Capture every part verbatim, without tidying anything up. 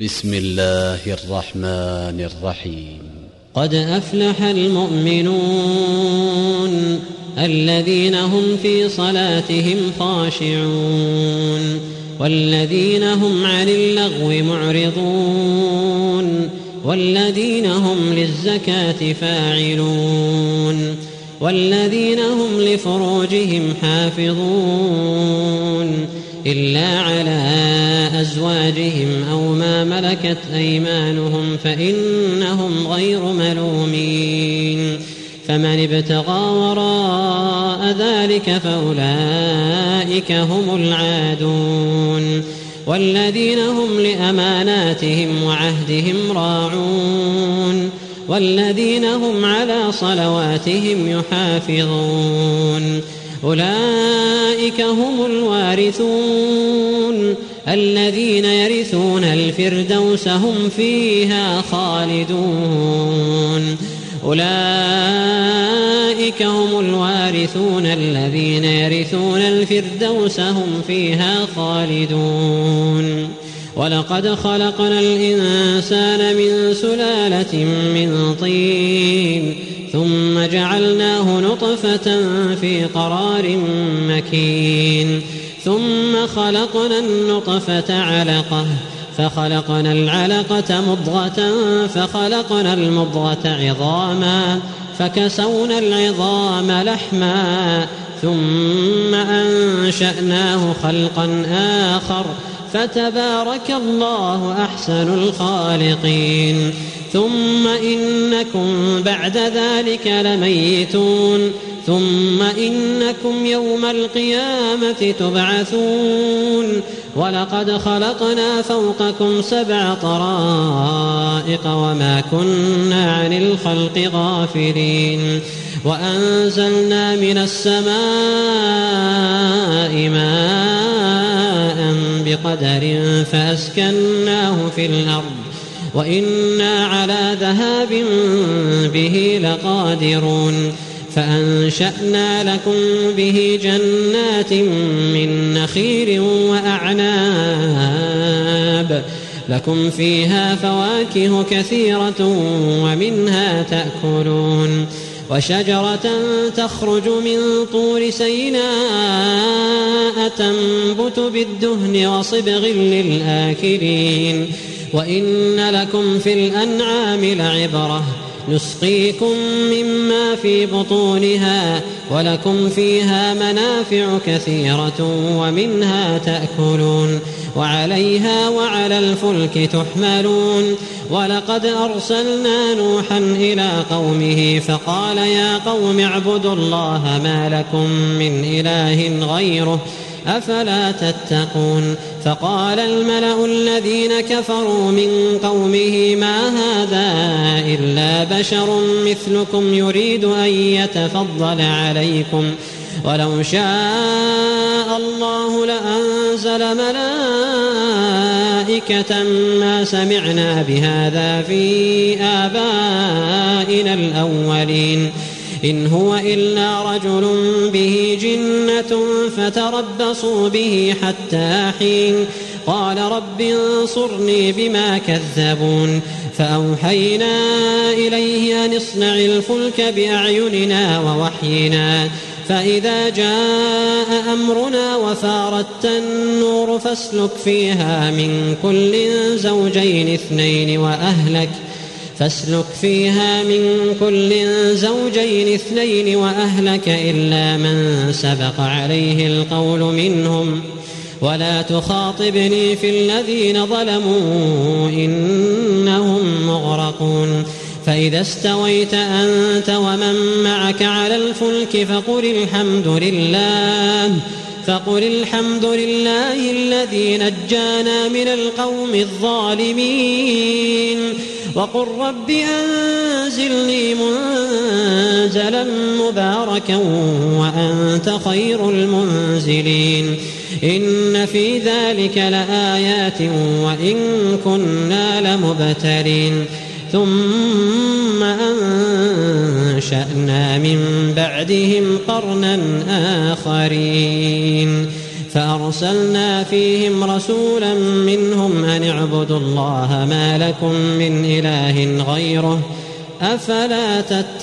بسم الله الرحمن الرحيم. قد أفلح المؤمنون الذين هم في صلاتهم خاشعون والذين هم عن اللغو معرضون والذين هم للزكاة فاعلون والذين هم لفروجهم حافظون إلا على أزواجهم أو ما ملكت أيمانهم فإنهم غير ملومين. فمن ابتغى وراء ذلك فأولئك هم العادون والذين هم لأماناتهم وعهدهم راعون والذين هم على صلواتهم يحافظون. أولئك هم الوارثون الذين يرثون الفردوس هم فيها خالدون. أولئك هم الوارثون الذين يرثون الفردوس هم فيها خالدون. ولقد خلقنا الإنسان من سلالة من طين ثم جعلناه نطفة في قرار مكين ثم خلقنا النطفة علقة فخلقنا العلقة مضغة فخلقنا المضغة عظاما فكسونا العظام لحما ثم أنشأناه خلقا آخر فتبارك الله أحسن الخالقين. ثم إنكم بعد ذلك لميتون ثم إنكم يوم القيامة تبعثون. ولقد خلقنا فوقكم سبع طرائق وما كنا عن الخلق غافلين. وأنزلنا من السماء ماء بقدر فأسكناه في الأرض وإنا على ذهاب به لقادرون. فأنشأنا لكم به جنات من نخيل وأعناب لكم فيها فواكه كثيرة ومنها تأكلون. وشجرة تخرج من طور سيناء تنبت بالدهن وصبغ للآكلين. وإن لكم في الأنعام لعبرة نسقيكم مما في بطونها ولكم فيها منافع كثيرة ومنها تأكلون وعليها وعلى الفلك تحملون. ولقد أرسلنا نوحا إلى قومه فقال يا قوم اعبدوا الله ما لكم من إله غيره أفلا تتقون. فقال الملأ الذين كفروا من قومه ما هذا إلا بشر مثلكم يريد أن يتفضل عليكم ولو شاء الله لأنزل ملائكة ما سمعنا بهذا في آبائنا الأولين إن هو إلا رجل به جنة فتربصوا به حتى حين. قال رب انصرني بما كذبون. فأوحينا إليه أن اصنع الفلك بأعيننا ووحينا فإذا جاء أمرنا وفارت النور فاسلك فيها من كل زوجين اثنين وأهلك فاسلك فيها من كل زوجين اثنين وأهلك إلا من سبق عليه القول منهم ولا تخاطبني في الذين ظلموا إنهم مغرقون. فإذا استويت أنت ومن معك على الفلك فقل الحمد لله فقل الحمد لله الذي نجانا من القوم الظالمين وقل رب أنزلني منزلا مباركا وأنت خير المنزلين. إن في ذلك لآيات وإن كنا لمبتلين. ثم أنشأنا من بعدهم قرنا آخرين فأرسلنا فيهم رسولا منهم أن اعبدوا الله ما لكم من إله غيره أفلا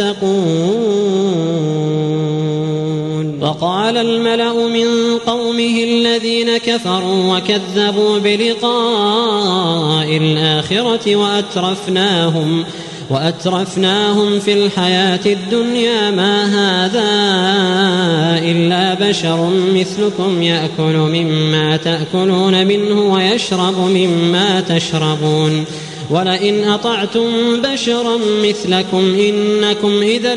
تتقون. وقال الملأ من قومه الذين كفروا وكذبوا بلقاء الآخرة وأترفناهم وأترفناهم في الحياة الدنيا ما هذا إلا بشر مثلكم يأكل مما تأكلون منه ويشرب مما تشربون ولئن أطعتم بشرا مثلكم إنكم إذا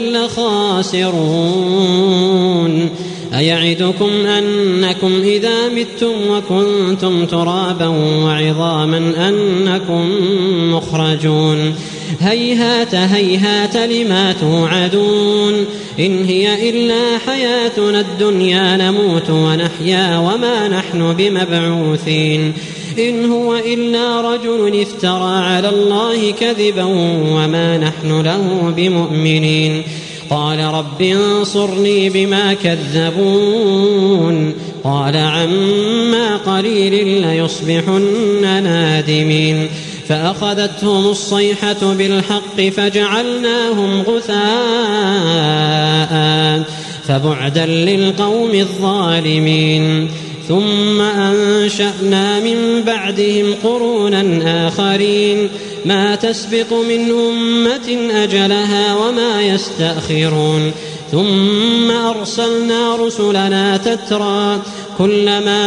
لخاسرون. أيعدكم أنكم إذا متم وكنتم ترابا وعظاما أنكم مخرجون هيهات هيهات لما توعدون إن هي إلا حياتنا الدنيا نموت ونحيا وما نحن بمبعوثين إن هو إلا رجل افترى على الله كذبا وما نحن له بمؤمنين. قال رب انصرني بما كذبون قال عما قليل ليصبحن نادمين. فأخذتهم الصيحة بالحق فجعلناهم غثاء فبعدا للقوم الظالمين. ثم أنشأنا من بعدهم قرونا آخرين ما تسبق من أمة أجلها وما يستأخرون. ثم أرسلنا رسلنا تترى كلما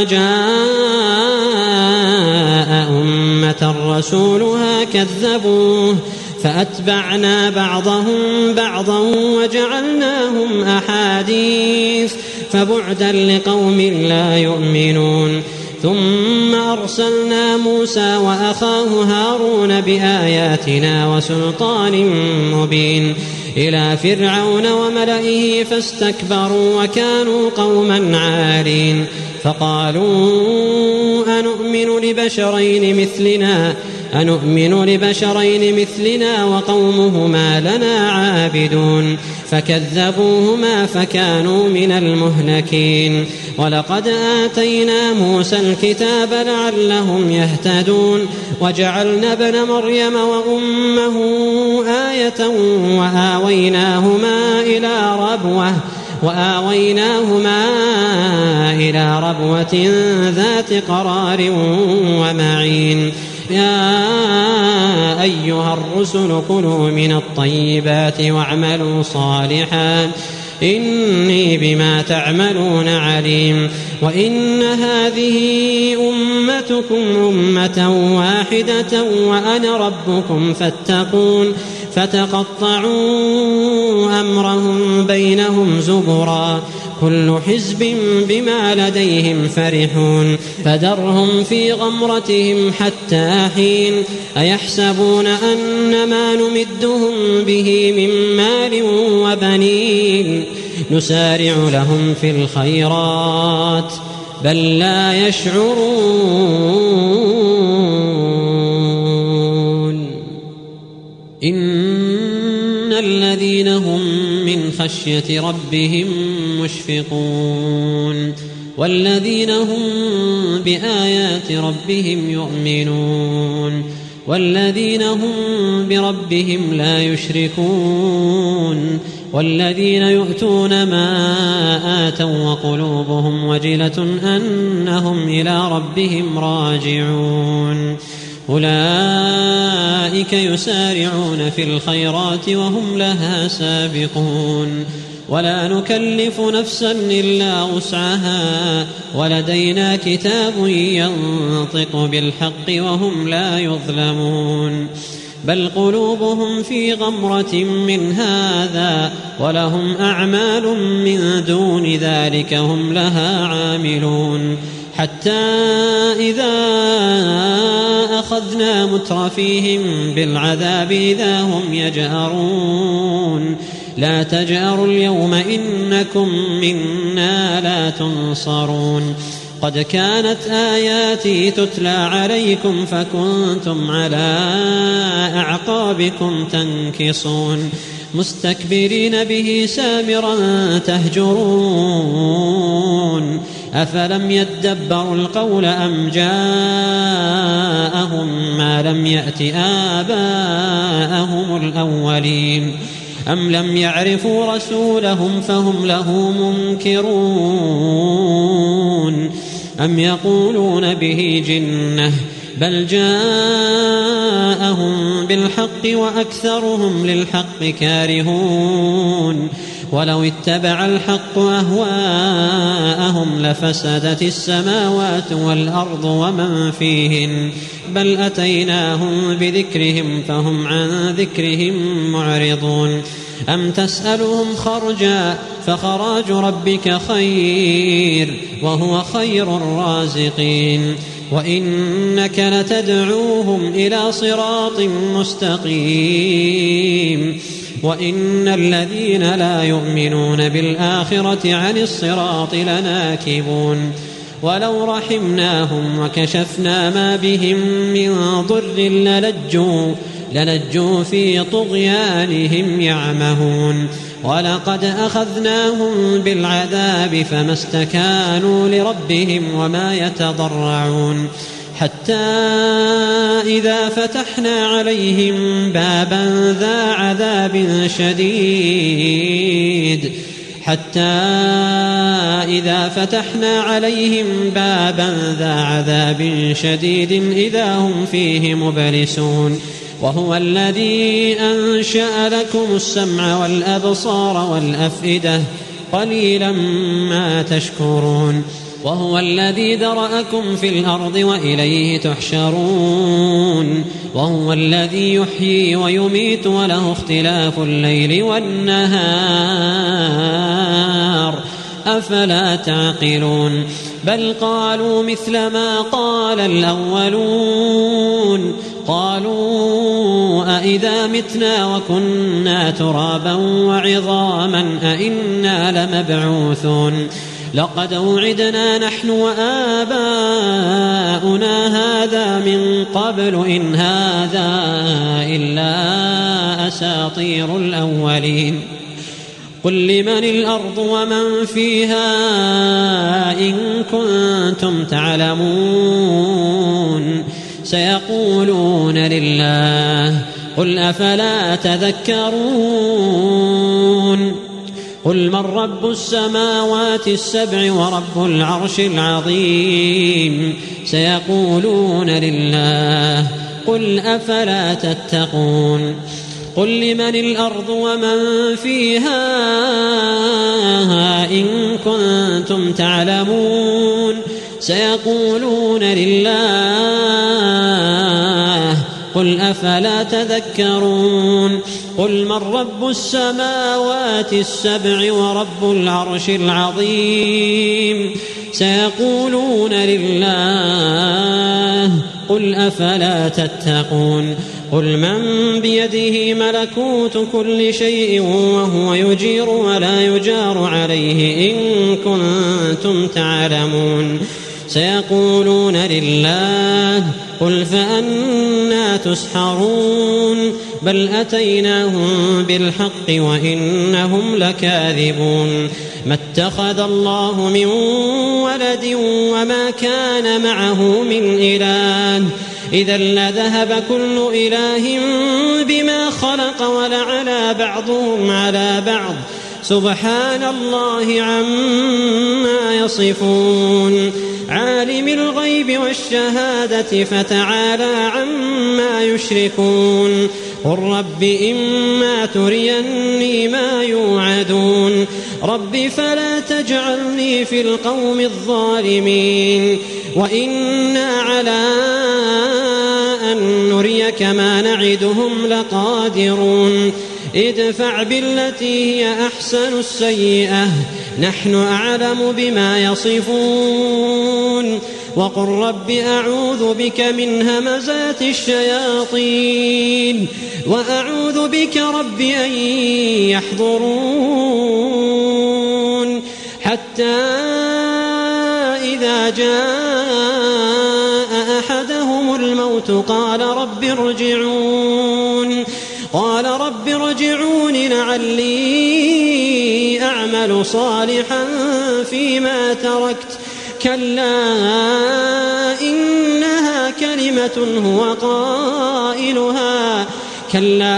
جاء أمة رسولها كذبوه فأتبعنا بعضهم بعضا وجعلناهم أحاديث فبعدا لقوم لا يؤمنون. ثم أرسلنا موسى وأخاه هارون بآياتنا وسلطان مبين إلى فرعون وملئه فاستكبروا وكانوا قوما عالين. فقالوا أنؤمن لبشرين مثلنا أنؤمن لبشرين مثلنا وقومهما لنا عابدون فكذبوهما فكانوا من المهلكين. ولقد آتينا موسى الكتاب لعلهم يهتدون وجعلنا ابن مريم وأمه آية وآويناهما إلى ربوة وآويناهما إلى ربوة ذات قرار ومعين. يا أيها الرسل كلوا من الطيبات واعملوا صالحا إني بما تعملون عليم. وإن هذه أمتكم أمة واحدة وأنا ربكم فاتقون. فتقطعوا أمرهم بينهم زبرا كل حزب بما لديهم فرحون. فذرهم في غمرتهم حتى حين. أيحسبون أن ما نمدهم به من مال وبنين نسارع لهم في الخيرات بل لا يشعرون. إن الذين هم من خشية ربهم مشفقون والذين هم بآيات ربهم يؤمنون والذين هم بربهم لا يشركون والذين يؤتون ما آتوا وقلوبهم وجلة أنهم إلى ربهم راجعون. أولئك يسارعون في الخيرات وهم لها سابقون ولا نكلف نفسا إلا وسعها ولدينا كتاب ينطق بالحق وهم لا يظلمون. بل قلوبهم في غمرة من هذا ولهم أعمال من دون ذلك هم لها عاملون. حتى إذا أخذنا مترفيهم بالعذاب إذا هم يجأرون لا تجأروا اليوم إنكم منا لا تنصرون. قد كانت آياتي تتلى عليكم فكنتم على أعقابكم تنكصون مستكبرين به سامرا تهجرون أفلم يدبروا القول أم جاءهم ما لم يأت آباءهم الأولين أم لم يعرفوا رسولهم فهم له منكرون أم يقولون به جنة بل جاءهم بالحق وأكثرهم للحق كارهون ولو اتبع الحق أهواءهم لفسدت السماوات والأرض ومن فيهن بل أتيناهم بذكرهم فهم عن ذكرهم معرضون أم تسألهم خرجا فخراج ربك خير وهو خير الرازقين وإنك لتدعوهم إلى صراط مستقيم وإن الذين لا يؤمنون بالآخرة عن الصراط لناكبون ولو رحمناهم وكشفنا ما بهم من ضر للجوا للجوا في طغيانهم يعمهون ولقد أخذناهم بالعذاب فما استكانوا لربهم وما يتضرعون حتى إذا فتحنا عليهم بابا ذا عذاب شديد حتى إذا فتحنا عليهم بابا ذا عذاب شديد إذا هم فيه مبلسون وهو الذي أنشأ لكم السمع والأبصار والأفئدة قليلا ما تشكرون وهو الذي ذرأكم في الأرض وإليه تحشرون وهو الذي يحيي ويميت وله اختلاف الليل والنهار أفلا تعقلون بل قالوا مثل ما قال الأولون قالوا أئذا متنا وكنا ترابا وعظاما أئنا لمبعوثون لقد وعدنا نحن وآباؤنا هذا من قبل إن هذا إلا أساطير الأولين قل لمن الأرض ومن فيها إن كنتم تعلمون سيقولون لله قل أفلا تذكرون قل من رب السماوات السبع ورب العرش العظيم سيقولون لله قل أفلا تتقون قل لمن الأرض ومن فيها إن كنتم تعلمون سيقولون لله قل أفلا تذكرون قل من رب السماوات السبع ورب العرش العظيم سيقولون لله قل أفلا تتقون قل من بيده ملكوت كل شيء وهو يجير ولا يجار عليه إن كنتم تعلمون سيقولون لله قل فأنى تسحرون بل أتيناهم بالحق وإنهم لكاذبون ما اتخذ الله من ولد وما كان معه من إله إذا لذهب كل إله بما خلق ولعلى بعضهم على بعض سبحان الله عما يصفون عالم الغيب والشهادة فتعالى عما يشركون قل رب إما تريني ما يوعدون رب فلا تجعلني في القوم الظالمين وإنا على أن نريك ما نعدهم لقادرون ادفع بالتي هي أحسن السيئة نحن أعلم بما يصفون وقل رب أعوذ بك من همزات الشياطين وأعوذ بك رب أن يحضرون حتى إذا جاء أحدهم الموت قال رب ارجعون قال رب ارجعون لعلي أعمل صالحا فيما تركت كلا إنها كلمة هو قائلها كلا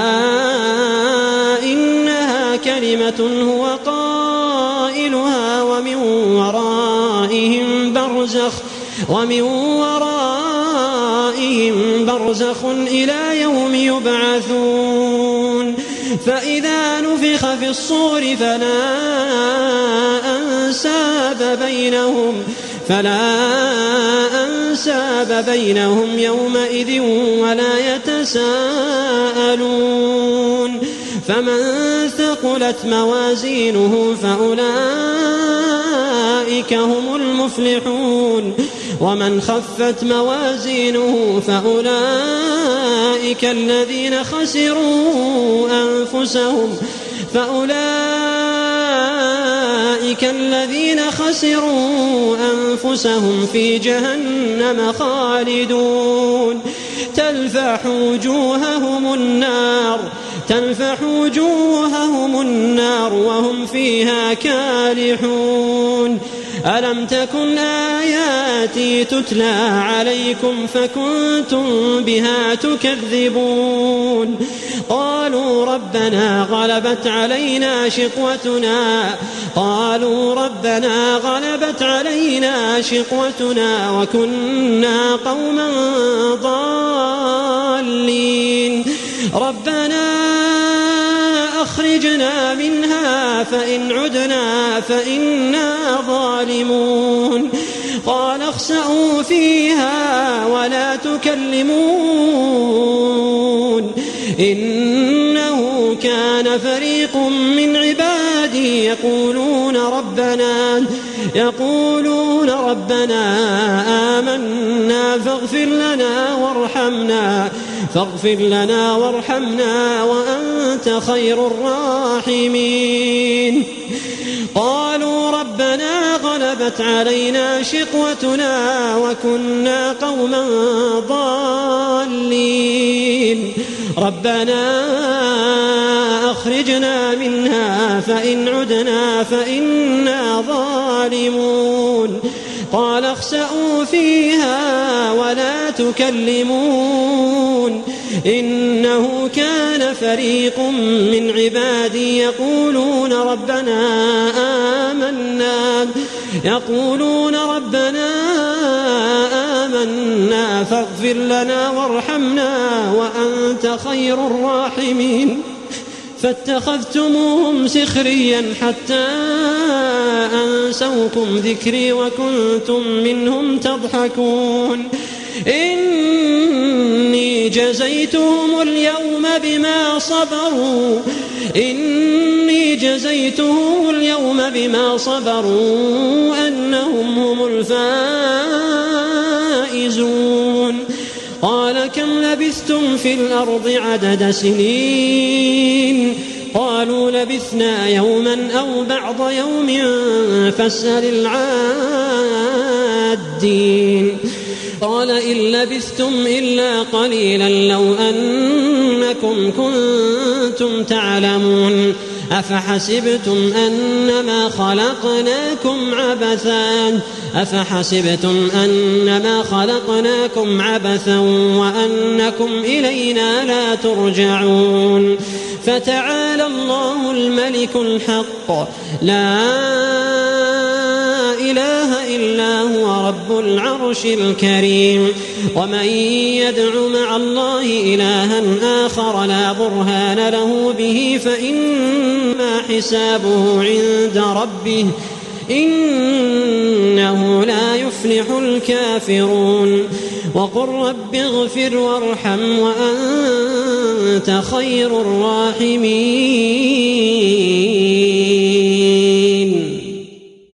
إنها كلمة هو قائلها ومن ورائهم برزخ ومن ورائهم برزخ إلى يوم يبعثون فإذا نفخ في الصور فلا أنساب بينهم فلا أنساب بينهم يومئذ ولا يتساءلون فمن ثقلت موازينه فأولئك هم المفلحون ومن خفت موازينه فأولئك الذين خسروا أنفسهم فأولئك الذين خسروا أنفسهم في جهنم خالدون تلفح وجوههم النار تلفح وجوههم النار وهم فيها كالحون ألم تكن آياتي تتلى عليكم فكنتم بها تكذبون قالوا ربنا غلبت علينا شقوتنا قالوا ربنا غلبت علينا شقوتنا وكنا قوما ضالين ربنا أخرجنا منها فإن عدنا فإنا ظالمون قال اخسئوا فيها ولا تكلمون إنه كان فريق من عبادي يقولون ربنا يقولون ربنا آمنا فاغفر لنا وارحمنا فاغفر لنا وارحمنا وأنت خير الراحمين قالوا ربنا غلبت علينا شقوتنا وكنا قوما ضالين ربنا أخرجنا منها فإن عدنا فإنا ظالمون قال اخسئوا فيها ولا تكلمون إنه كان فريق من عبادي يقولون ربنا آمنا يقولون ربنا آمنا فاغفر لنا وارحمنا وأنت خير الراحمين فاتخذتموهم سخريا حتى أنسوكم ذكري وكنتم منهم تضحكون إني جزيتهم اليوم بما صبروا إني جزيتهم اليوم بما صبروا أنهم هم الفائزون قال كم لبثتم في الأرض عدد سنين قالوا لبثنا يوما أو بعض يوم فاسأل العادين قال إن لبثتم إلا قليلا لو أنكم كنتم تعلمون أفحسبتم أنما خلقناكم عبثا أفحسبتم أنما خلقناكم عبثا وأنكم إلينا لا ترجعون فتعالى الله الملك الحق لا إله إلا هو رب العرش الكريم ومن يدع مع الله إلها آخر لا برهان له به فإنما حسابه عند ربه إنه لا يفلح الكافرون وقل رب اغفر وارحم وأنت خير الراحمين